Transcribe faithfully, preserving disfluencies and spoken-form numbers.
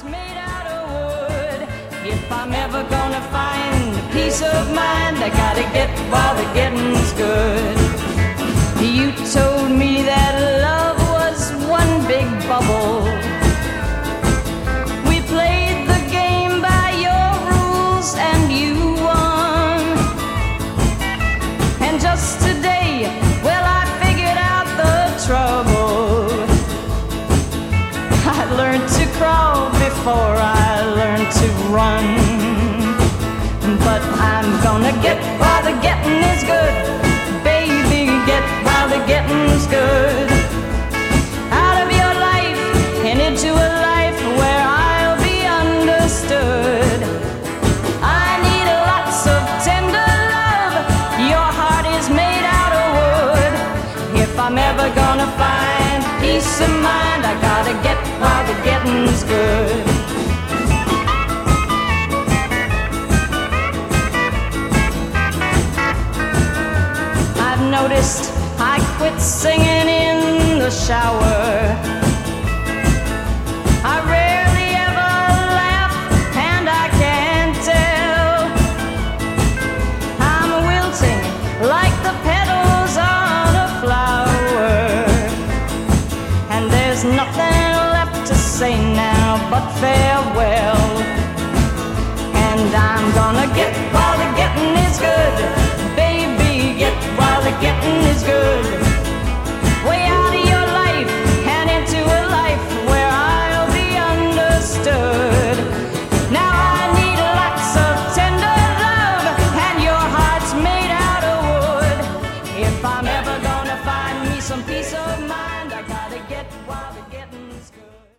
made out of wood. If I'm ever gonna find peace of mind, I gotta get while the getting's good. You told me that love was one big bubble. We played the game by your rules and you won. And just today, well, I figured out the trouble. I learned to crawl before I learned to run. But I'm gonna get while the getting is good. Baby, get while the getting's good. Out of your life and into a life where I'll be understood. I need lots of tender love. Your heart is made out of wood. If I'm ever gonna find peace of mind, I gotta get while the getting's good. I've noticed I quit singing in the shower. I rarely ever laugh, and I can't tell. I'm wilting like the petals on a flower, and there's nothing left to say now but farewell. And I'm gonna get while the getting is good. Baby, get while the getting is good.